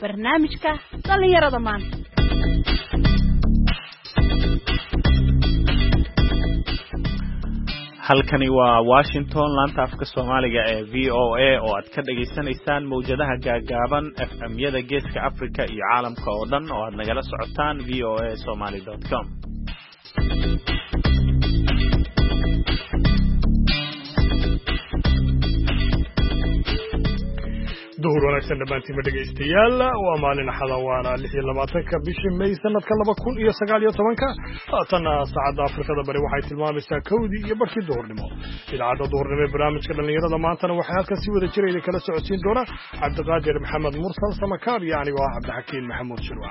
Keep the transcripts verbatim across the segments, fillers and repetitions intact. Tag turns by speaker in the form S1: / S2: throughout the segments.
S1: barnaamijka dhalinyarada maanta.
S2: halkani waa Washington laanta afka Soomaaliga ee V O A oo aad ka dhageysanaysaan mowjadaha gaagaaban F M-yada Geeska Afrika iyo caalamka oo dhan oo aad nagala socotaan v o a somali dot com.
S3: duhur wanaagsan dhamaantiin dhegeystayaal waa maalin axada waana lix iyo labaatanka bishii May sanadka laba kun iyo sagaal iyo tobanka haatan saacada Afrikada bari waxay tilmaamaysaa kowdii iyo barkii duhurnimo idaacada duhurnimo ee barnaamijka dhalinyarada maantana waxay halkan si wada jiray kala socodsiin doona Cabdiqaadir Maxamed Mursal Samakaar iyo aniga Cabdixakiin Maxamuud Shirwa.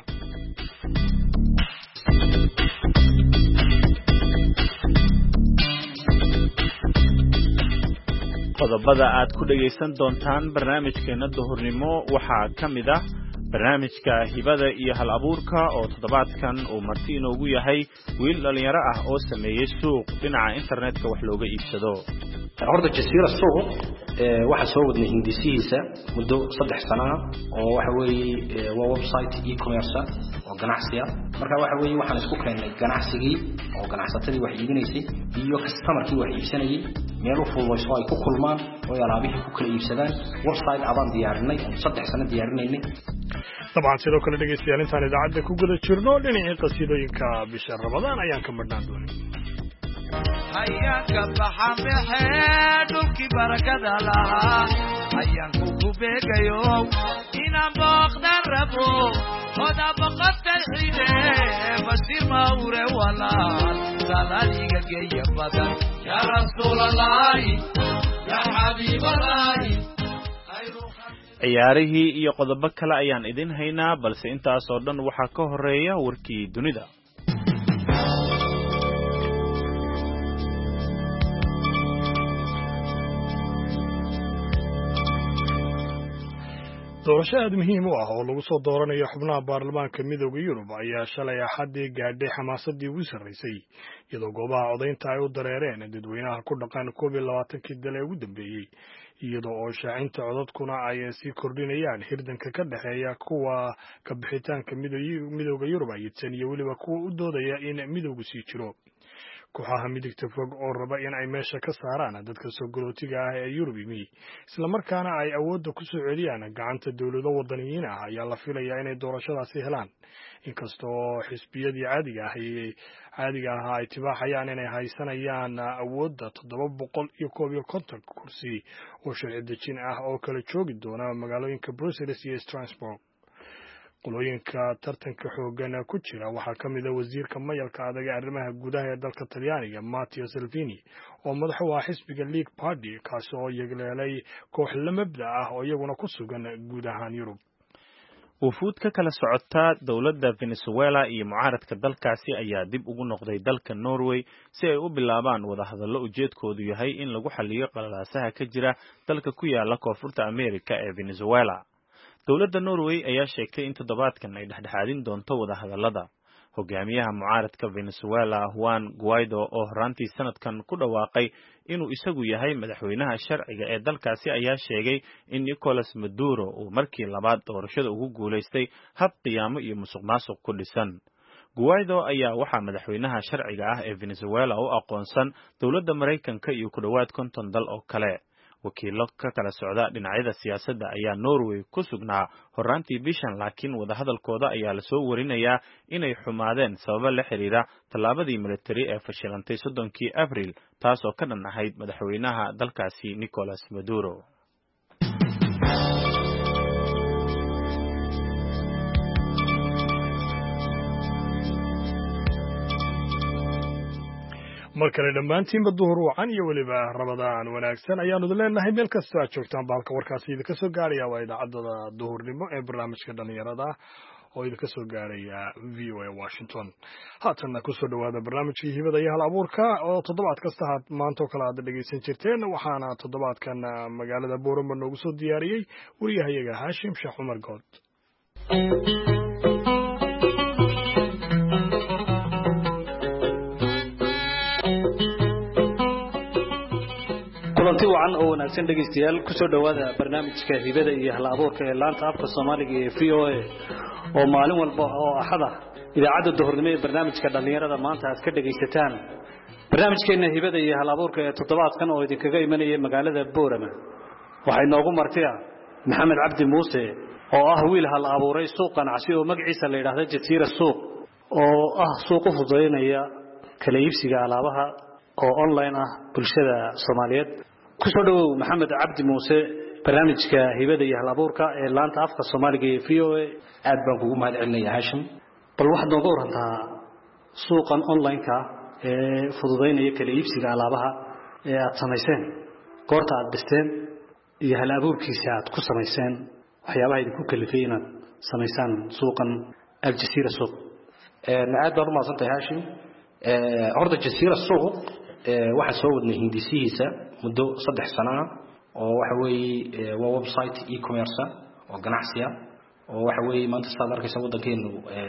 S2: qodobada aad ku dhageysan doontaan barnaamijkeena duhurnimo waxaa ka mid ah barnaamijka hibada iyo hal abuurka oo toddobaadkan uu marti inoogu yahay wiil dhalinyaro ah oo sameeyay suuq dhinaca internetka wax looga iibsado.
S4: horta jasiira suuq ee waxa soo wadnay hindisihiisa muddo saddex sano oo waxa weeye waa website e-commerce oo ganacsi ah marka waxa weeye waxaan isku keenay ganacsigii oo ganacsatadii wax iibinaysay iyo customerkii wax iibsanayay meel u fududeeyo ay ku kulmaan oo alaabihii ku kala iibsadaan website aban diyaarinay oo saddex sano diyaarinaynay.
S3: طبعا sidoo kale dhageystayaal intaan idaacada ku guda jirno dhinacii qasiidooyinka bisha Ramadaan ayaan ka madnaan doonay.
S5: ayaan baxamehe dhulkii barakada lahaa ayaan ku beegayo inaan booqdan rabo oda boqotay xide masir mawre walaal salaaliga geeya badan ya rasuulallah ya habiiballah.
S2: ciyaarihii iyo qodobo kale ayaan idin haynaa balse intaas oo dhan waxaa ka horeeya warkii dunida.
S3: doorasho aad muhiim u ah oo lagu soo dooranayo xubnaha baarlamaanka midowga Yurub ayaa shalay axadii gaadhay xamaasadii ugu sarreysay iyadoo goobaha codaynta ay u dareereen dadweynaha ku dhaqan koob iyo labaatankii dal ee ugu dambeeyay iyadoo oo shaacinta codadkuna ay sii kordhinayaan hirdanka ka dhaxeeya kuwa ka bixitaanka midowga Yurub ayidsan iyo weliba kuwa u doodaya in midowgu sii jiro. kooxaha midigta fog oo raba in ay meesha ka saaraan dadka soo galootiga ah ee Yurub imi isla markaana ay awoodda ku soo celiyaan gacanta dawlado wadaniyiin ah ayaa la filayaa inay doorashadaasi helaan inkastoo xisbiyadii caadiga ah ee caadiga ah ay tibaaxayaan inay haysanayaan awoodda toddoba boqol iyo koob iyo konton kursi oo sharci dejin ah oo kala joogi doona magaalooyinka Brussels iyo Strasbourg. qolooyinka tartanka xoogan ku jira waxaa ka mid ah wasiirka mayalka adag ee arrimaha gudaha ee dalka Talyaaniga Matteo Salvini oo madax u ah xisbiga League Party kaas oo yeegleelay koox la mabda ah oo iyaguna ku sugan guud ahaan Yurub.
S2: wufuud ka kala socota dowladda Venezuela iyo mucaaradka dalkaasi ayaa dib ugu noqday dalka Norway si ay u bilaabaan wada hadallo ujeedkoodu yahay in lagu xalliyo qalalaasaha ka jira dalka ku yaala koonfurta Amerika ee Venezuela. dowladda Norway ayaa sheegtay in toddobaadkan ay dhexdhexaadin doonto wada hadallada. hogaamiyaha mucaaradka Venezuela Juan Guaido oo horaantii sanadkan ku dhawaaqay inuu isagu yahay madaxweynaha sharciga ee dalkaasi ayaa sheegay in Nicolas Maduro uu markii labaad doorashada ugu guuleystay hab qiyaamo iyo musuqmaasuq ku dhisan. Guaido ayaa waxaa madaxweynaha sharciga ah ee Venezuela u aqoonsan dowladda Mareykanka iyo ku dhawaad konton dal oo kale. wakiilo ka kala socda dhinacyada siyaasadda ayaa Norway ku sugnaa horaantii bishan laakiin wada hadalkooda ayaa la soo warinayaa inay xumaadeen sababo la xiriira tallaabadii military ee fashilantay soddonkii Abriil taas oo ka dhan ahayd madaxweynaha dalkaasi Nicolas Maduro.
S3: markale dhammaantiinba duhur wacan iyo weliba Ramadaan wanaagsan ayaanu leenahay meel kasta aad joogtaan baalka warkaasi idinka soo gaaraya waa idaacada duhurnimo ee barnaamijka dhalinyarada oo idinka soo gaaraya V O A Washington. haatan ku soo dhawaada barnaamijkii hibada iyo hal abuurka oo toddobaad kasta maanta oo kala aad dhageysan jirteen waxaana toddobaadkan magaalada Boorama noogu soo diyaariyay wariyahayaga Hashim Sheekh Umar Good.
S6: kulanti wacan oo wanaagsan dhageystayaal ku soo dhawaada barnaamijka hibada iyo hal abuurka ee laanta afka Soomaaliga ee V O A oo maalin walba oo axada idaacadda duhurnimo ee barnaamijka dhalinyarada maanta aad ka dhageysataan barnaamijkeena hibada iyo hal abuurka ee toddobaadkan oo idinkaga imanaya magaalada Boorama waxay noogu martiya Maxamed Cabdi Muuse oo ah wiil hal abuuray suuq ganacsi oo magaciisa la yiraahdo Jasiira Suuq oo ah suuq u fududeynaya kala iibsiga alaabaha oo online ah bulshada Soomaaliyeed ku soo dhawow Maxamed Cabdi Muuse barnaamijka hibada iyo hal abuurka ee laanta afka Soomaaliga ee V O A
S4: aad baan kugu mahadcelinayaa Hashim
S6: bal waxaad nooga warantaa suuqan online-ka ee fududeynaya kala iibsiga alaabaha ee aad samayseen goorta aad dhisteen iyo hal abuurkiisa aad ku samayseen waxyaabaha idinku kalifay inaad samaysaan suuqan Jasiira Suuq
S4: ee aad baan u mahadsantahay Hashim ee horta Jasiira Suuq waxa soo wadnay hindisihiisa muddo saddex sano ah oo waxa weeye waa website e-commerce oo ganacsiga oo waxa weeye maanta saad arkaysa wadankeenu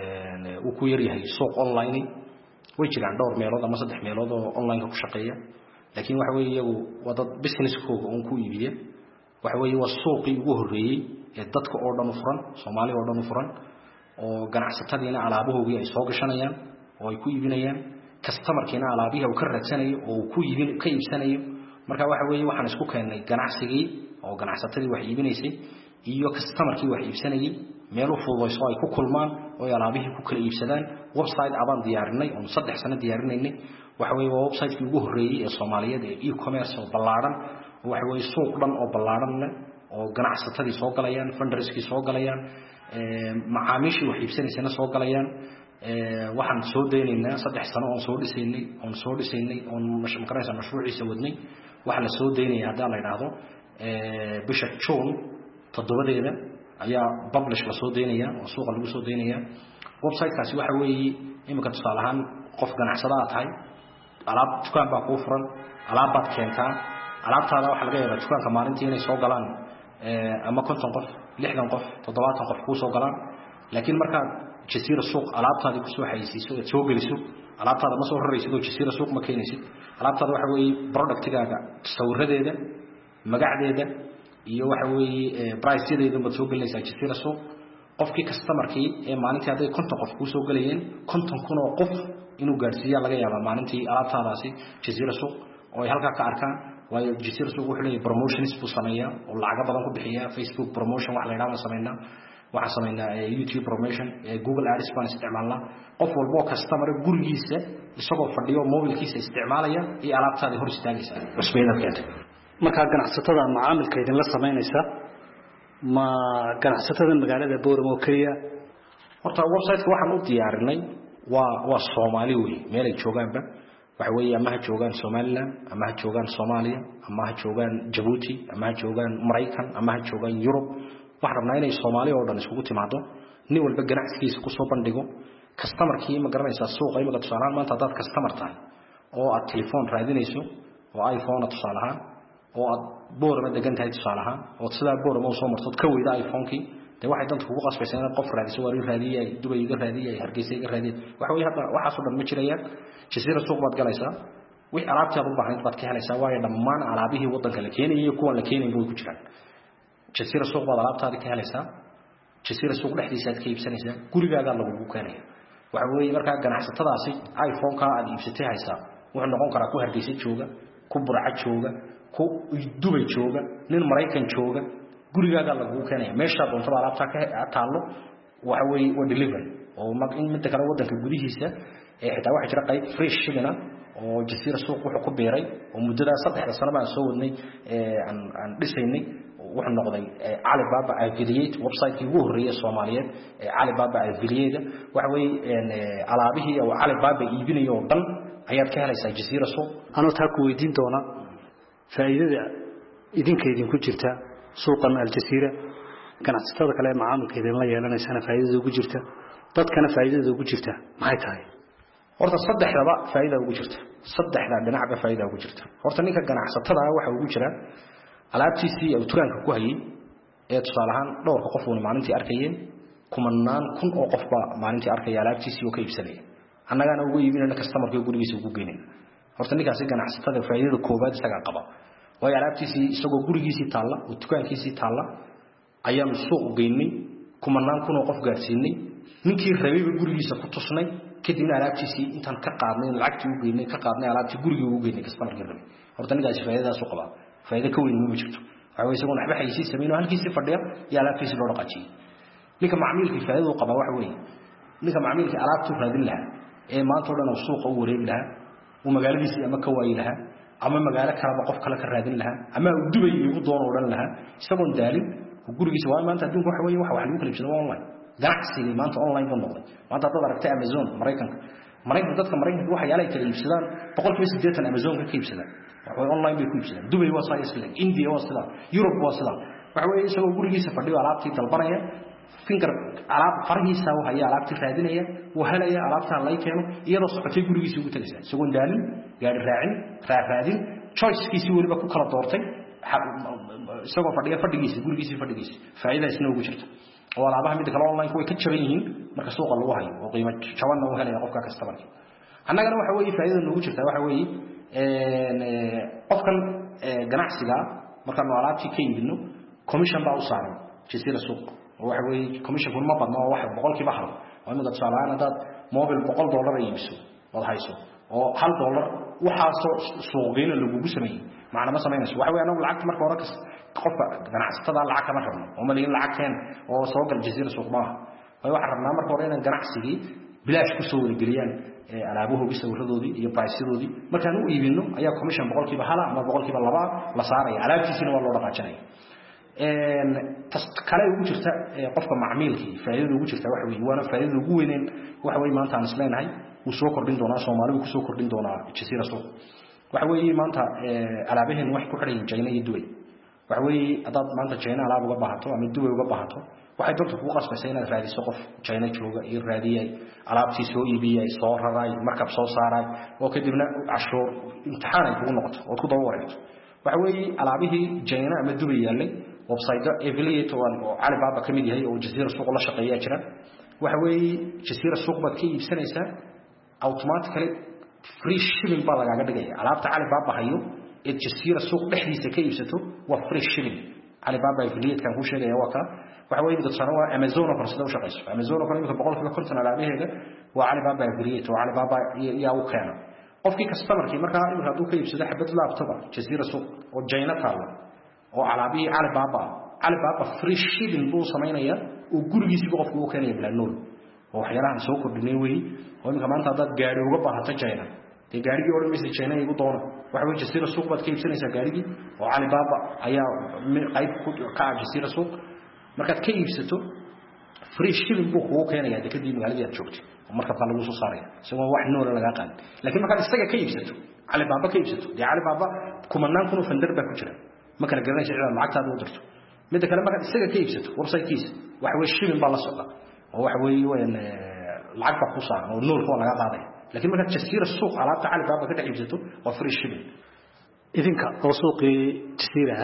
S4: ee uu ku yar yahay suuq online way jiraan dhowr meelood ama saddex meelood oo online ku shaqeeya laakiin waxa weeye iyagu wada business kooga oo ku iibiya waxa weeye waa suuqii ugu horeeyay ee dadka oo dhan u furan Soomaaliya oo dhan u furan oo ganacsatadiina alaabahooda ay soo gashanayaan oo ay ku iibinayaan customer-kiina alaabihi uu ka raadsanayo oo ku iibin ka iibsanayo marka waxa weeye waxaan isku keenay ganacsigii oo ganacsatadii wax iibinaysay iyo customer-kii wax iibsanayay meel u fududayso ay ku kulmaan oo alaabihi ku kala iibsadaan website abaan diyaarinay oo saddex sano diyaarinaynay waxa weeye waa website-kii ugu horeeyay ee Soomaaliyeed ee e-commerce oo ballaaran waxa weeye suuq dhan oo ballaaran oo ganacsatadii soo galayaan fundraising soo galayaan ee macaamiishii wax iibsanaysana soo galayaan ee waxaan soo deenaynaa saddex sano oo soo dhisaynay oo soo dhisaynay oo mashruuciisa mashruuciisa wadnay waxa la soo deenayay haddii la yiraahdo ee bisha June toddobadeeda ayaa publish la soo deenaya oo suuqa lagu soo deenaya website-kaasi waxa weeye imika tusaale ahaan qof ganacsada ah tahay alaab dukaan baa ku furan alaab baad keentaa alaabtaada waxa laga yaabaa dukaanka maalintii inay soo galaan ee ama konton qof lixdan qof toddobaatan qof ku soo galaan laakiin marka Jasiira Suuq alaabtaada ku soo xayisiiso ee soo geliso alaabtaada ma soo raraysid oo Jasiira Suuq ma keenaysid alaabtaada waxa weeye product-gaaga sawiradeeda magacdeeda iyo waxa weeye price-yadeeda ma soo gelinaysaa Jasiira Suuq qofkii customer-kii ee maalintii haday konton qof ku soo galayeen konton kun oo qof inuu gaarsiiyo laga yaabaa maalintii alaabtaadaasi Jasiira Suuq oo ay halka ka arkaan waayo Jasiira Suuq wuxuu leeyahay promotions buu sameeyaa oo lacag badan ku bixiya Facebook promotion wax la yiraahdo sameeynaa waxa sameeynaa YouTube promotion Google Ads baan isticmaalnaa qof walba oo customer gurigiisa isagoo fadhiyo mobilkiisa isticmaalaya iyo alaabtaada hor istaagaysa cusbeeda keenta
S6: marka ganacsatada macaamilka idin la sameynaysa ma ganacsatada magaalada Booramo oo kaliya
S4: horta website-ka waxaan u diyaarinay waa waa Soomaali weey meel ay joogaanba waxa weeye ama ha joogaan Soomaaliland ama ha joogaan Soomaaliya ama ha joogaan Djibouti ama ha joogaan Mareykan ama ha joogaan Europe waxaan rabnaa inay Soomaaliya oo dhan isku timaado nin walba ganacsigiisa ku soo bandhigo customer-kii ma garanaysaa suuqa imika tusaale ahaan maanta dad customer tahay oo aad telephone raadinayso oo iPhone tusaale ahaan oo aad Boorama degan tahay tusaale ahaan oo sidaa Boorama soo marto ka weyda iPhone-kii de waxay danta kugu qasbaysaa inaad qof raadiso waa raadiyay Dubai iga raadiyay Hargeysa iga raadiyay waxa weeye hadda waxa soo dhan ma jirayaan Jasiira Suuq baad galaysaa wixii alaabtaada u baahan baad ka helaysaa waayo dhammaan alaabihii wadanka la keenay iyo kuwa la keenay way ku jiraan Jasiira Suuq baad alaabtaada ka helaysaa Jasiira Suuq dhexdiisa aad ka iibsanaysaa gurigaaga lagu keenay waxa weeye marka ganacsatadaasi iPhone-ka aad iibsatay haysaa wuxuu noqon karaa ku Hargeysa jooga ku Burca jooga ku Dubai jooga nin Mareykan jooga gurigaaga lagu keenay meesha doonto alaabta ka taalo waxa weeye waa delivery oo ma in mid kale wadanka gudihiisa ee xitaa waxa jira qayb fresh shigana oo Jasiira Suuq wuxuu ku beeray oo muddada saddex sano baan soo wadnay ee aan aan dhisaynay wuxuu noqday Alibaba affiliate website-kii ugu horeeyay Soomaaliyeed ee Alibaba affiliate waxa weeye alaabihii oo Alibaba iibinayo dhan ayaad ka helaysaa Jasiira Suuq
S6: anoo taa ku weydiin doona faa'iidada idinka idin ku jirta suuqan Jasiira ganacsatada kale macaamilka idin la yeelanaysan faa'iidada ugu jirta dadkana faa'iidada ugu jirta maxay tahay
S4: horta saddexdaba faa'iido ugu jirta saddexda dhinacba faa'iido ugu jirta horta ninka ganacsatada waxa ugu jira alaabtiisii oo tukaanka ku hayay ee tusaale ahaan dhowr qof oo maalintii arkayeen kumanaan kun oo qof ba maalintii arkay alaabtiisii oo ka iibsanay annagana ugu iibinayna customer-ka gurigiisa ugu geynay horta ninkaasi ganacsatada faa'iidada koobaad isaga qaba way alaabtiisi isagoo gurigiisii taala oo dukaankiisii taala ayaan suuq geynay kumanaan kun oo qof gaarsiinay ninkii rabay gurigiisa ku tusnay kadibna alaabtiisii intaan ka qaadnay lacagtii u geynay ka qaadnay alaabtii guriga ugu geynay customer-kii rabay horta nigaas faa'iidadaas u qaba faa'iido ka weyn ma jirto waxa way isagoo waxba xayisiin sameeyay halkiisii fadhiya iyo alaabtiisii loo dhaqaajiyay ninka macmiilkii faa'iido u qaba waxa weey ninka macmiilkii alaabtu raadin lahaa ee maanta oo dhan uu suuqa u wareegi lahaa uu magaaladiisii ama ka waayi lahaa ama magaalo kale qof kale ka raadin lahaa ama uu dubay ugu doono oran lahaa isagoo daalin gurigiisa waa maanta adduunka waxa weey waxa wax lagu kala iibsado online ganacsiga maanta online buu noqday maanta dad aragtay Amazon Mareykanka Mareykanka dadka Mareykanka waxa yaalay kala iibsadaan boqolkiiba siddeetan Amazon ka iibsadaan waxa online bay ku iibsadaan Dubai waa saayis leh India waa sida Europe waa sida waxa weey isagoo gurigiisa fadhiyo alaabtii dalbanaya finger alaab farhiisa waxa ay alaabtii raadinaya wahalaya alaabta la keeno iyadoo socotay gurigiisa ugu tagaysa isagoo daalin gaari raacin raadin choice-kiisi waliba ku kala doortay isagoo fadhiya fadhigiisa gurigiisa fadhigiisa faa'iido isna ugu jirto oo alaabaha mid kale online way ka jaban yihiin marka suuqa lagu hayo oo qiimo jaban oo helaya qofka customer-ka annagana waxa weey faa'iido ugu jirta waxa weey ee qofkan ganacsiga marka noo alaabtii ka iibino commission baa u saaran jisiira suuq waxa weey commission kun ma badna wax boqolkiiba hal waa mid tusaalahan dad mobile boqol dollar ay iibso wada hayso oo hal dollar waxa soo suuqeena lagu sameeyay macna ma sameynayso waxa weey anagu lacag marka hore qofka ganacsatada lacag kama rabno oo malin lacagteen oo soo gal jisiira suuq ma way waxa rabnaa marka hore inaan ganacsigii bilaash ku soo wargeliyaan alaabuhu bisawiradoodii iyo price-doodii markaan u iibino ayaa commission boqolkiiba hal ama boqolkiiba laba la saaraya alaabtiisina waa loo dhaqaajinaya een kale ugu jirta qofka macmiilkii faa'iido ugu jirta waxa weey waana faa'iido ugu weyn waxa weey maanta aan isleenahay uu soo kordhin doona Soomaalidu ku soo kordhin doona jisiira suuq waxa weey maanta alaabaheen wax ku xidhan China iyo Dubai waxa weey adaad maanta China alaab uga baahato ama Dubai uga baahato waxay dadku ku qasbaysaa inaad raadiso qof China jooga iyo raadiyay alaabtii soo iibiyay soo raray markab soo saaray oo kadibna cashuur imtixaan ay ku noqoto oo ku dawareegto waxa weey alaabihii China ama Dubai yaalay website affiliate oo Alibaba kamid yahay oo jisiira suuq la shaqeeya jira waxa weey jisiira suuq baad ka iibsanaysaa automatically free shipping baa laga dhigaya alaabta Alibaba hayo ee jisiira suuq dhexdiisa ka iibsato waa free shipping Alibaba affiliate kan ku sheegaya waa ka waxa weey dad sanad waa Amazon oo farsada u shaqeyso Amazon oo kale boqolkiiba konton alaabaheeda waa Alibaba affiliate oo Alibaba yaa u keena qofkii customer-kii marka inuu haduu ka iibsado xabad laptop jisiira suuq oo China taala oo alaabi Alibaba Alibaba free shipping buu sameynaya oo gurigiisa qofku uu keenay bilaa oo waxyaalahan soo kordhinay weey oo imka maanta dad gaari uga baahato China ee gaarigi oo dhameysa China igu doono waxa weey jisiira suuq baad ka iibsanaysaa gaarigi oo Alibaba ayaa qayb ku ka jisiira suuq markaad ka iibsato free shipping buu ku keenaya kadib magaalada aad joogto marka baa lagu soo saaraya isagoo wax nool laga qaan laakiin markaad isaga ka iibsato Alibaba ka iibsato dee Alibaba kumanaan kun oo fandar baa ku jira ma kala garanaysa cid lacagtaada u dirto mid kale markaad isaga ka iibsato website-kiisa waxa weey shipping baa la socda oo waxa weey weyn lacag ba ku saaran oo nool ko laga qaaday laakiin markaad jisiira suuq alaabta Alibaba ka iibsato waa free shipping
S6: idinka oo suuqii jisiira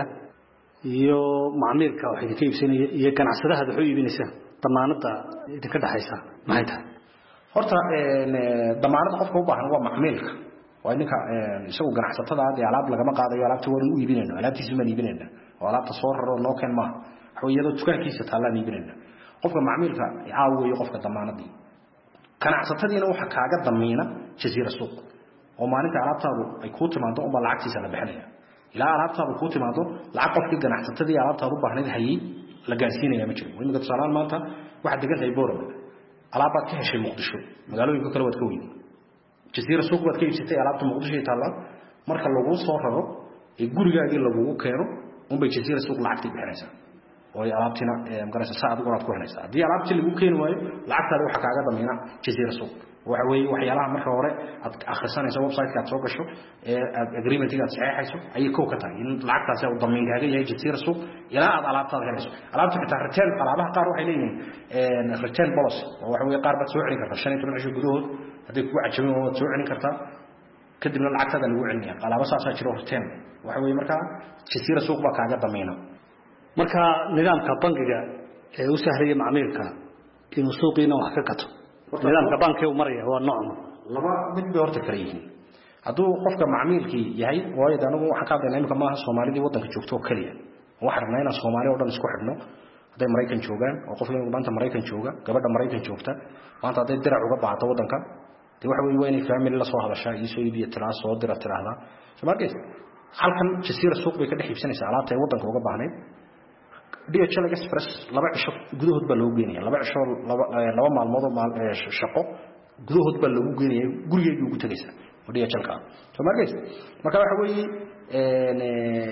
S6: iyo macmiilka waxa ka iibsanaya iyo ganacsadaha wuxuu iibinaysaa damaanada idinka dhaxaysa maxay tahay
S4: horta een damaanada qofka u baahan waa macmiilka waa ninka isagu ganacsatada ah alaab laga ma qaadayo alaabta waan u iibinayna alaabtiisa ma iibinayna oo alaabta soo raro loo keen ma xooyada dukaankiisa taalaan iibinayna qofka macmiilka caawiyo qofka damaanadii ganacsatadiina waxa kaaga damiina jisiira suuq oo maalinta alaabtaadu ay ku timaado oo lacagtiisa la bixinaya ila alaabtaadu ku timaado lacag qofkii ganacsatadii alaabtaadu u baahnayd hayay la gaarsiinaya ma jiro imika tusaalaan maanta waxa degan tahay Boorama alaabaad ka heshay Muqdisho magaalooyinka kale wad ka weyn jisiira suuq baad ka iibsatay alaabta Muqdisho taala marka lagu soo raro ee gurigaaga lagu keeno un bay jisiira suuq lacagta bixinaysaa oo alaabtina magaraysa saad ugu raad ku helaysaa hadii alaabtii lagu keen waayo lacagtaada waxa kaaga damiina jisiira suuq waxa weey waxyaalaha marka hore aad akhrisanayso website-ka soo gasho ee agreement-ka saxiixayso ay ko ka tahay in lacagtaas ay damiinkaaga yahay jisiira suuq ilaa aad alaabtaada helayso alaabta xitaa return alaabaha qaar waxay leeyihiin een return policy oo waxa weey qaar baad soo celin kartaa shan iyo toban cisho gudahood hadii ku cajabin oo soo celin kartaa kadibna lacagtaada lagu celinayaa alaaba saas ah jiro return waxa weey marka jisiira suuq baa kaaga damiina
S6: marka nidaamka bangiga ee u sahlaya macmiilka inuu suuqiina wax ka gato nidaamka bankiga uu maraya waa nooc
S4: laba mid bay horta kala yihiin hadduu qofka macmiilkii yahay waayo anagu waxaan ka hadlaynaa imika maaha soomaalidii waddanka joogto oo keliya waxaan rabnaa inaan soomaali oo dhan isku xidhno hadday maraykan joogaan oo qofka maanta maraykan jooga gabadha maraykan joogta maanta hadday dirac uga baahato waddanka dee waxa weeye waa inay family la soo hadashaa iyo soo iibiya tiraa soo dira tiraahdaa soo markays halkan jasiira suuq bay ka dhex iibsanaysaa alaabta ay waddanka uga baahnayd D H L Express laba cisho gudahood baa loogu geenaya laba cisho laba laba maalmood oo shaqo gudahood baa loogu geenaya gurigeedii ugu tagaysaa oo D H L ka soo markays marka waxa weeye een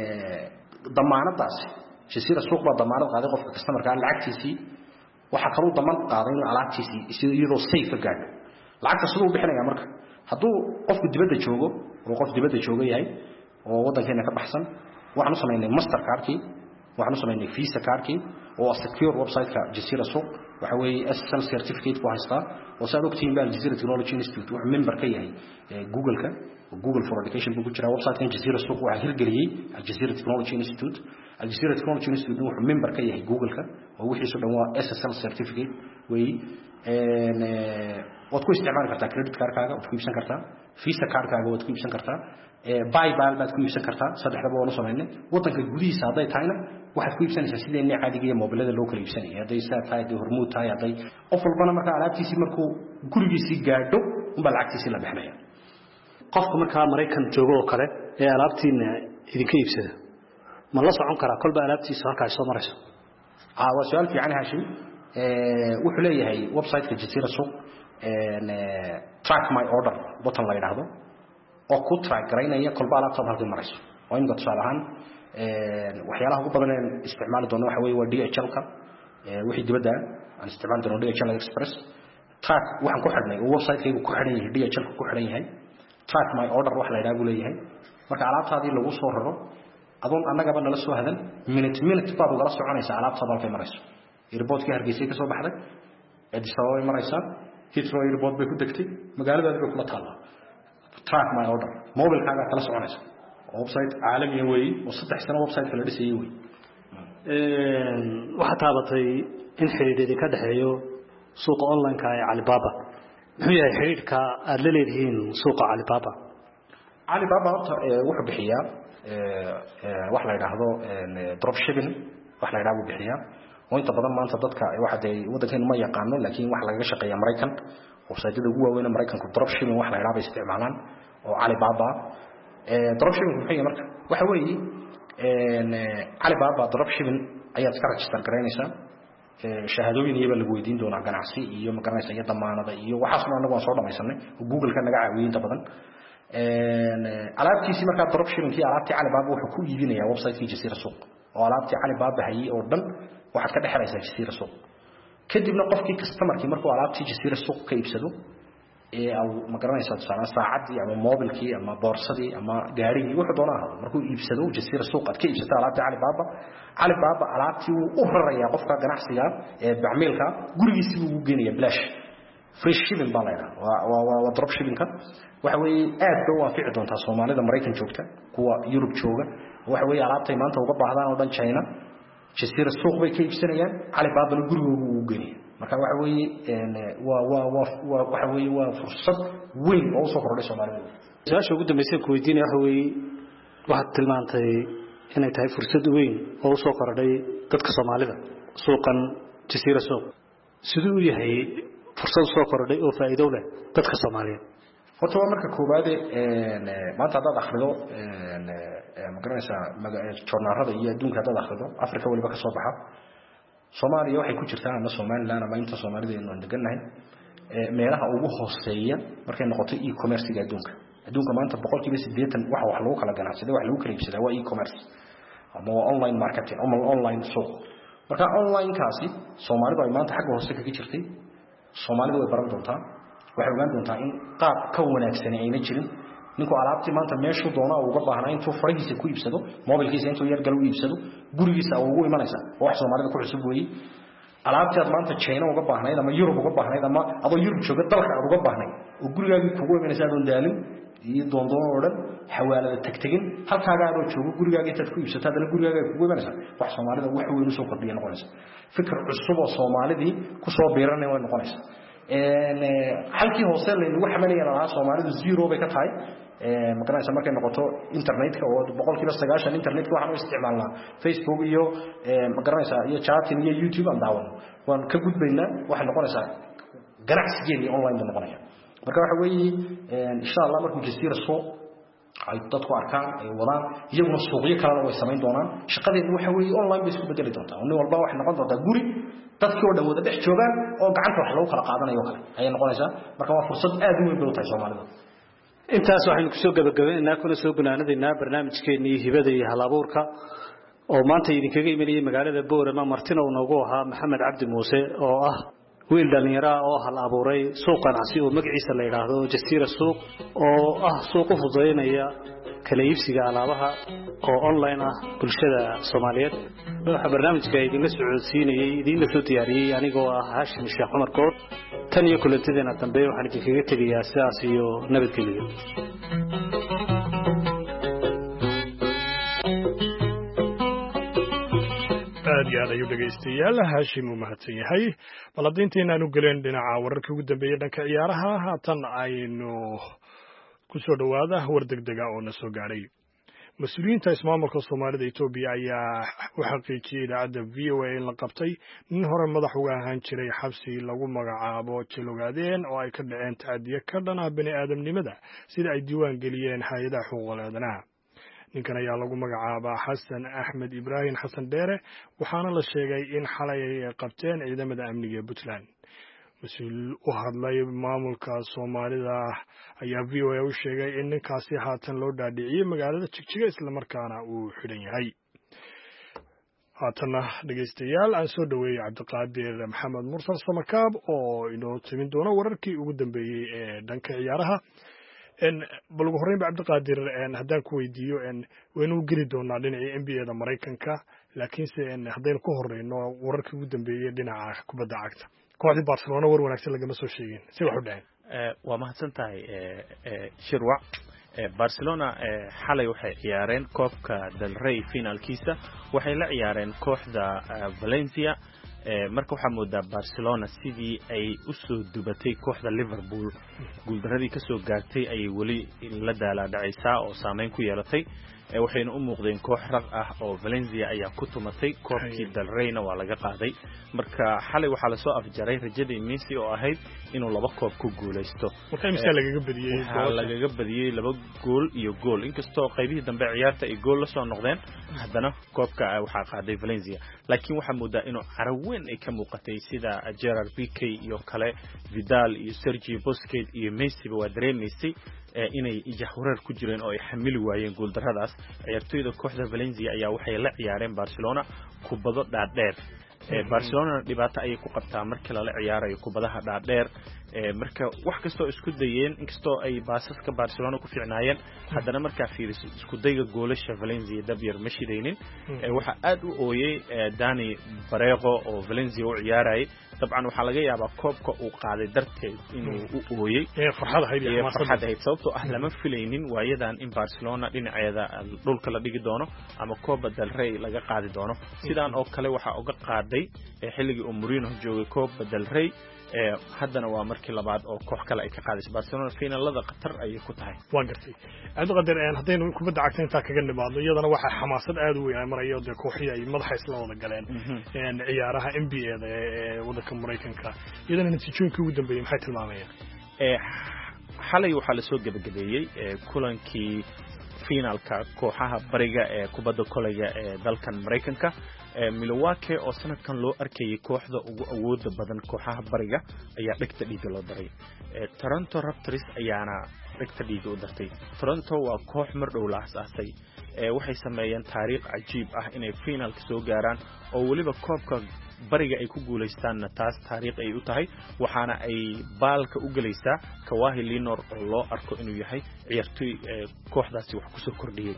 S4: damaanadaas jasiira suuq baa damaanad qaaday qofka customer-ka lacagtiisii waxa kale uu damaan qaaday in alaabtiisii iyadoo safe ka gaadho lacagta sidoo bixinaya marka hadduu qofku dibadda joogo oo qof dibadda jooga yahay oo waddankeena ka baxsan waxaan u sameynay master cardkii waxaan u sameynay visa cardkii oo secure website-ka jasiira suuq waxa weeye S S L certificate ku haystaa oo saad ogtiin baa Jasiira Technology Institute wuxuu member ka yahay Google-ka Google for Education buu ku jiraa website-kan Jasiira suuq waxa hirgeliyay Jasiira Technology Institute Jasiira Technology Institute wuxuu member ka yahay Google-ka oo wixii soo dhan waa S S L certificate way een waad ku isticmaali kartaa credit card-kaaga waad ku iibsan kartaa visa card-kaaga waad ku iibsan kartaa ee PayPal baad ku iibsan kartaa saddexdaba waan u sameynay waddanka gudihiisa haday tahayna waxaad ku iibsanaysaa sidii in caadiga iyo mobilada loo kala iibsanay haday saa tahay haday hormuud tahay haday qof walbana marka alaabtiisii markuu gurigiisii gaadho unba lacagtiisii la bixinaya
S6: qofka marka Mareykan joogo oo kale ee alaabtiina idinka iibsada ma la socon karaa kolba alaabtiisa halka ay soo marayso
S4: ah waa su'aal fiican Hashim ee wuxuu leeyahay website-ka Jasiira suuq ee track my order button la yiraahdo oo ku track gareynaya kolba alaabta halka marayso oo in dad salahan ee waxyaalaha ugu badan ee isticmaali doona waxa weeye waa D H L-ka ee wixii dibadda aan isticmaal doono D H L Express track waxaan ku xidhnay oo website-kaygu ku xidhan yahay D H L-ka ku xidhan yahay track my order wax la yiraahdo leeyahay marka alaabtaadii lagu soo raro adoon annagaba nala soo hadan minute minute baad uga soconaysaa alaabta halka marayso airport-ka Hargeysa ka soo baxday Addis Ababa maraysaa Heathrow airport bay ku degtay magaaladaada bay kula taallaa track my order mobile-kaaga kala soconaysa website caalami ah weey oo saddex sano website kala dhisay weey
S6: een waxa taabatay in xiriirada ka dhaxeeyo suuqa online-ka ee Alibaba muxuu yahay xiriirka aad la leedahiin suuqa Alibaba
S4: Alibaba wuxuu bixiyaa ee wax la yiraahdo dropshipping wax la yiraahdo bixiyaa oo inta badan maanta dadka waxa ay waddankeena ma yaqaano laakiin wax laga shaqeeyo Mareykan website-yada ugu waaweyn ee Mareykanku dropshipping wax la yiraahdo isticmaalaan oo Alibaba ee dropshipping wuxuu yahay marka waxa weeye een Alibaba dropshipping ayaa iska register gareynaysaa ee shahaadooyin iyo lagu weydiin doona ganacsi iyo ma garanaysa iyo damaanada iyo waxa soo anagu soo dhamaysanay Google-ka naga caawiyay inta badan een alaabtiisi marka dropshipping-kii alaabtii Alibaba wuxuu ku iibinayaa website-kii Jasiira suuq oo alaabtii Alibaba hayay oo dhan waxaad ka dhaxlaysaa Jasiira suuq kadibna qofkii customer-kii markuu alaabtii Jasiira suuq ka iibsado ee aw ma garanaysaa saacadii ama mobilkii ama boorsadii ama gaarigii wuxuu doonaa markuu iibsado Jasiira suuq aad ka iibsato alaabta Alibaba Alibaba alaabtii uu u rarayaa qofka ganacsiga ee bacmeelka gurigiisa uu geenaya blash free shipping baa leeyahay waa waa drop shipping ka waxa weeye aad bay u waafici doontaa Soomaalida Mareykan joogta kuwa Yurub jooga waxa weeye alaabtay maanta uga baahdaan oo dhan China Jasiira suuq bay ka iibsanayaan Alibaba gurigooda uu geenaya marka waxa weeye een waa waa waa waxa weeye waa fursad weyn oo soo kordhay Soomaalida
S6: su'aasha ugu dambeysay ku weydiinay waxa weeye waxaad tilmaantay inay tahay fursad weyn oo soo kordhay dadka Soomaalida suuqan Jasiira suuq sidoo uu yahay fursad soo kordhay oo faa'iido leh dadka Soomaaliyeed
S4: horta waa marka koobaad ee maanta hadaad akhrido een ma garanaysaa joornaalada iyo adduunka hadaad akhrido Afrika waliba ka soo baxa Soomaaliya waxay ku jirtaa ama Soomaaliland ama inta Soomaalida inuu deganahay ee meelaha ugu hooseeya markay noqoto e-commerce-ga adduunka adduunka maanta boqolkiiba siddeetan waxa wax lagu kala ganacsaday wax lagu kala iibsadaa waa e-commerce ama online marketing ama online suuq marka online kaasi Soomaalidu ay maanta xagga hoose kaga jirtay Soomaalidu way baran doontaa waxay ogaan doontaa in qaab ka wanaagsan ayna jirin ninku alaabtii maanta meeshuu doonaa uga baahnaa intuu farihiisa ku iibsado mobilkiisa intuu yar gal u iibsado gurigiisa ugu imanaysa wax Soomaalida ku cusub weey alaabtii aad maanta China uga baahnayd ama Europe uga baahnayd ama adoo Europe jooga dalka aad uga baahnayd oo gurigaaga kugu imanaysa adoon daalin iyo doondoon oo dhan xawaalada tagtagin halkaaga aad joogo gurigaaga intaad ku iibsato adana gurigaaga kugu imanaysa wax Soomaalida wax weyn soo kordhiya noqonaysa fikir cusub oo Soomaalidii ku soo biiranay way noqonaysa een halkii hoose la lagu xamalayay lahaa Soomaalidu zero bay ka tahay ee magaranaysa markay noqoto internetka oo boqolkiiba sagaashan internetka waxaan u isticmaalnaa Facebook iyo ee magaranaysa iyo chatting iyo YouTube aan daawan waan ka gudbaynaa waxa noqonaysa ganacsigeena online noqonaya marka waxa weeye insha Allah markuu jasiira soo ay dadku arkaan ay wadaan iyaguna suuqyo kale way sameyn doonaan shaqadeedu waxa weeye online bay isku bedeli doontaa nin walba wax noqon doonta guri dadkii oo dhawada dhex joogaan oo gacanta wax lagu kala qaadanayo kale ayay noqonaysaa marka waa fursad aad u weyn u tahay Soomaalida
S6: intaas waxaynu ku soo gabagabeynaa kuna soo gunaanadina barnaamijkeennii hibada iyo hal-abuurka oo maanta idinkaga imanayay magaalada Boorama Martino oo noogu ahaa Maxamed Cabdi Muuse oo ah wiil dhalinyaro oo hal abuuray suuq ganacsi oo magaciisa la yiraahdo Jasiira Suuq oo ah suuq fududeynaya kala iibsiga alaabaha oo online ah bulshada Soomaaliyeed waxa barnaamijka idinka socodsiinayay idinka soo diyaariyay anigoo ah Hashim Sheekh Umar Koor tan iyo kulantideena dambe waxaan idinkaga tagayaa sidaas iyo nabadgelyo
S3: aad iyo aad ayuu dhegaystayaal Hashim uu mahadsan yahay bal hadinteena aanu galeen dhinaca wararkii ugu dambeeyay dhanka ciyaaraha haatan aynu ku soo dhawaada war degdeg ah oo na soo gaaray mas'uuliyiinta ismaamulka Soomaalida Itoobiya ayaa u xaqiijiyay idaacadda V O A in la qabtay nin hore madax uga ahaan jiray xabsi lagu magacaabo Jiloogaadeen oo ay ka dhaceen taadiye ka dhan ah bani aadamnimada sida ay diiwaan geliyeen hay'adaha xuquuqul aadanaha ninkan ayaa lagu magacaabaa Xasan Axmed Ibrahim Xasan Dheere waxaana la sheegay in xalay ay qabteen ciidamada amniga Puntland mas'uul u hadlay maamulka Soomaalida ayaa V O A u sheegay in ninkaasi haatan loo dhaadhiciyay magaalada Jigjiga isla markaana uu xidhan yahay haatana dhageystayaal aan soo dhaweeyay Cabdiqaadir Maxamed Mursal Samakaab oo inoo timin doona wararkii ugu dambeeyay ee dhanka ciyaaraha en bal ugu horreyn Cabdiqaadir en haddaan ku weydiiyo en waynu geli doonaa dhinaca N B A da Mareykanka laakiinse en haddaynu ku horreyno wararkii ugu dambeeyay dhinaca kubadda cagta kooxda Barcelona war wanaagsan lagama soo sheegin si wax u dhaceen
S2: ee waa mahadsan tahay ee shirwac Barcelona xalay waxay ciyaareen koobka Del Rey finalkiisa waxay la ciyaareen kooxda Valencia marka waxa moodaa Barcelona sidii ay u soo dubatay kooxda Liverpool guuldaradii ka soo gaartay ay wali la daala dhacaysaa oo saameyn ku yeelatay waxayna u muuqdeen koox raq ah oo Valencia ayaa ku tumatay koobkii Del Reyna waa laga qaaday marka xalay waxa la soo afjaray rajadii Messi oo ahayd inuu laba koob ku guuleysto
S3: marka Messi lagaga badiyay
S2: gool lagaga badiyay laba gool iyo gool inkastoo qaybihii dambe ciyaarta ay gool la soo noqdeen haddana koobka waxa qaaday Valencia laakiin waxa moodaa inuu caraweyn ay ka muuqatay sida Gerard Piqué iyo kale Vidal iyo Sergio Busquets iyo Messi waa dareemaysay inay jahwareer ku jireen oo ay xamili waayeen guuldaradaas ciyaartoyda kooxda Valencia ayaa waxay la ciyaareen Barcelona kubado dhaadheer Barcelona dhibaato ay ku qabtaa markii la ciyaarayo kubadaha dhaadheer marka wax kasto isku dayeen inkastoo ay baasaska Barcelona ku fiicnaayeen haddana marka fiiriso isku dayga goolasha Valencia dabyar ma shidaynin waxa aad u ooyay Dani Barreiro oo Valencia u ciyaarayay طبعا waxa laga yaabaa koobka uu qaaday darteed inuu u ooyay
S3: ee farxad ahayd
S2: iyo farxad ahayd sababtoo ah lama filaynin waayadan in Barcelona dhinaceeda dhulka la dhigi doono ama Copa del Rey laga qaadi doono sidaan oo kale waxa uga qaaday xilligii uu Mourinho joogay Copa del Rey ee haddana waa markii labaad oo koox kale ay ka qaadayso Barcelona finaalada qatar ay ku tahay
S3: waan gartay Cabdiqaadir aan hadaynu kubadda cagta inta kaga nimaadno iyadana waxa xamaasad aad u weyn ay marayo de kooxii ay madaxa isla wada galeen een ciyaaraha N B A da ee waddanka Mareykanka iyadana natiijooyinkii ugu dambeeyay maxay tilmaamayaan
S2: ee xalay waxa la soo gabagabeeyay kulankii finaalka kooxaha bariga ee kubadda kolayga ee dalkan Mareykanka Milwaukee oo sanadkan loo arkayay kooxda ugu awoodda badan kooxaha bariga ayaa dhigta dhiiga loo daray Toronto Raptors ayaana dhigta dhiiga u dartay Toronto waa koox mar dhow la aasaasay waxay sameeyeen taariikh cajiib ah inay finaalka soo gaaraan oo waliba koobka bariga ay ku guuleystaan taas taariikh ay u tahay waxaana ay baalka u galaysaa Kawhi Leonard oo loo arko inuu yahay ciyaartoy kooxdaasi wax ku soo kordhiyay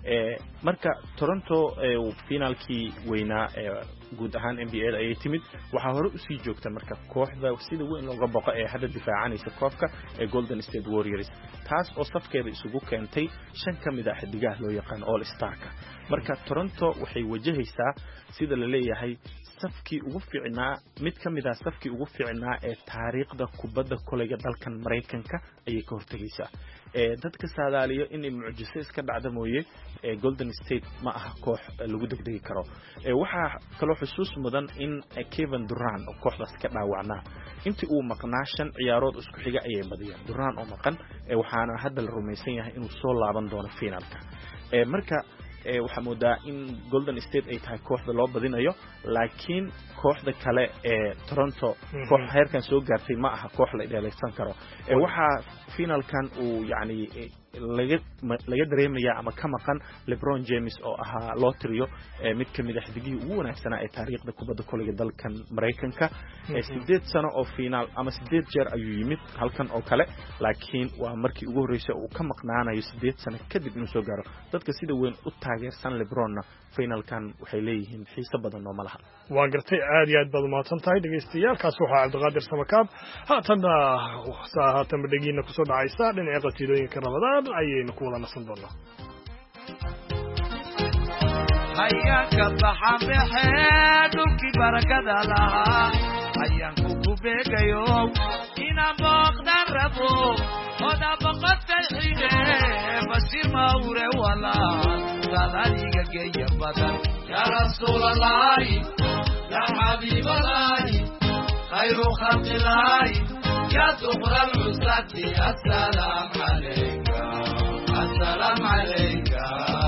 S2: marka Toronto finaalkii weynaa guud ahaan N B A ay timid waxa hore u sii joogta marka kooxda sida weyn looga boqo ee hadda difaacanaysa koobka ee Golden State Warriors taas oo safkeeda isugu keentay shan kamid ah xidigaha loo yaqaan All Star-ka marka Toronto waxay wajahaysaa sida la leeyahay safkii ugu fiicnaa mid kamid ah safkii ugu fiicnaa ee taariikhda kubadda kolayga dalkan Mareykanka ayay ka hortagaysaa dadka saadaaliyo inay mucjiso iska dhacda mooye Golden State ma aha koox lagu degdegi karo waxa kaloo xusuus mudan in Kevin Durant oo kooxdaas ka dhaawacnaa intii uu maqnaa shan ciyaarood isku xiga ayay badiyeen Durant oo maqan waxaana hadda la rumaysan yahay inuu soo laaban doono finalka marka waxa moodaa in Golden State ay tahay kooxda loo badinayo laakiin kooxda kale ee Toronto koox heerkan soo gaartay ma aha koox la dheelaysan karo waxa finalkan uu yaani laga laga dareemaya ama ka maqan LeBron James oo ahaa loo tiriyo mid ka mid ah xidigii ugu wanaagsanaa ee taariikhda kubadda koleyga dalkan Mareykanka sideed sano oo final ama sideed jeer ayuu yimid halkan oo kale laakiin waa markii ugu horeysay uu ka maqnaanayo sideed sano kadib inuu soo gaaro dadka sida weyn u taageersan LeBronna finalkan waxay leeyihiin xiiso badan oo malaha
S3: waa gartay aad iyo aad baad umahadsan tahay dhegeystayaaalkaas waxaa Cabdiqaadir Samakaab haatana haatan badhigiina kusoo dhacaysa dhinaca qatiidooyinka Ramadaan ayaynu ku wada nasan doonaa
S5: hayaanka baxamehe dhulkii barakada lahaa hayaanku ku beegayo inaan booqdan rabo oda boqotay xide bashir mawre walaal salaaliga geeya badan ya rasuulalaahi ya xabiibalaahi khayru khalqilaahi ya duqra alcusati assalaam calayka assalaam calayka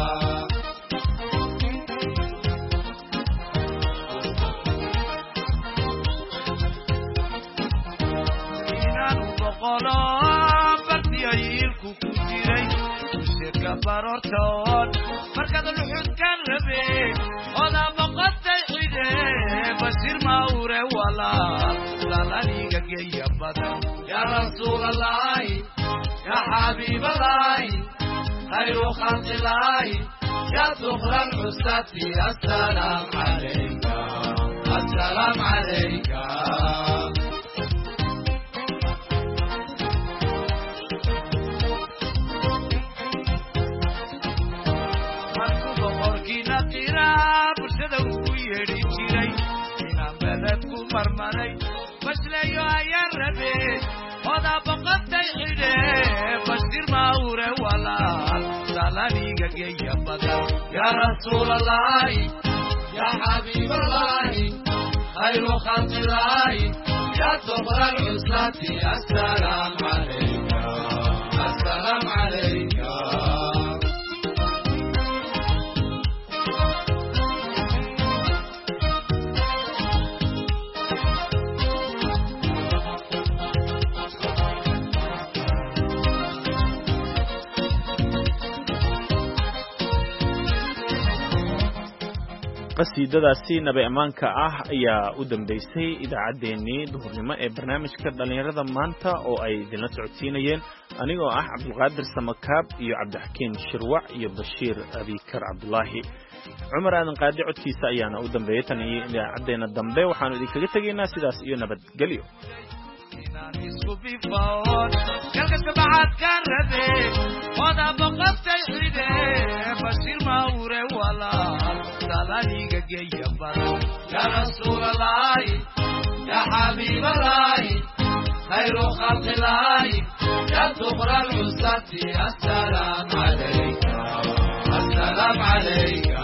S5: bartiyayilku ku jiray shirka barortoon markaad luxudkan rabe oda boqotay xide bashir mawre walaal salaniga geeya badan ya rasuulalaahi ya xabiibalaahi khayru khalqilaahi ya duqra alcusati assalaam calayka assalaam calayka marmaray basleeyo ayaan rabe oda boqotay xide bashir mawre walaal salaniga geeya badan ya rasuulalaahi ya xabiibalaahi khayru khalqilaahi ya duqra alcusati assalaam calayka assalaam calayka
S2: qasiidadaasi nabi amaanka ah ayaa u dambeysay idaacadeennii duhurnimo ee barnaamijka dhalinyarada maanta oo ay idinla socodsiinayeen anigoo ah Cabdiqaadir Samakaab iyo Cabdixakiin Shirwac iyo Bashiir Abikar Cabdullaahi Cumar aadan qaadi codkiisa ayaana u dambeeyay tan iyo idaacadeena dambe waxaanu idinkaga tegaynaa sidaas iyo nabadgelyo
S5: isku bifoon kalka sabaxaad kan rabe oda boqotay xide bashir mawre walaal salaniga geeya badan ya rasuulalaahi ya xabiibalaahi khayru khalqilaahi ya duqra alcusati assalaam calayka assalaam calayka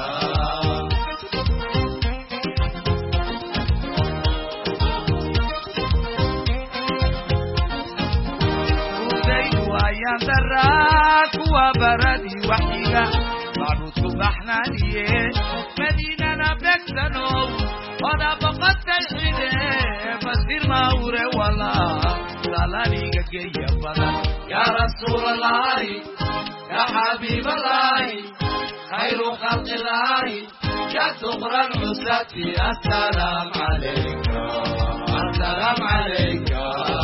S5: daraak wa baradi waxiga macruudku baxnaaniye madiinana beegsano oda boqotay xide bashir mawre walaal salaniga geeya badan ya rasuulalaahi ya xabiibalaahi khayru khalqilaahi ya duqra alcusati assalaam calayka assalaam calayka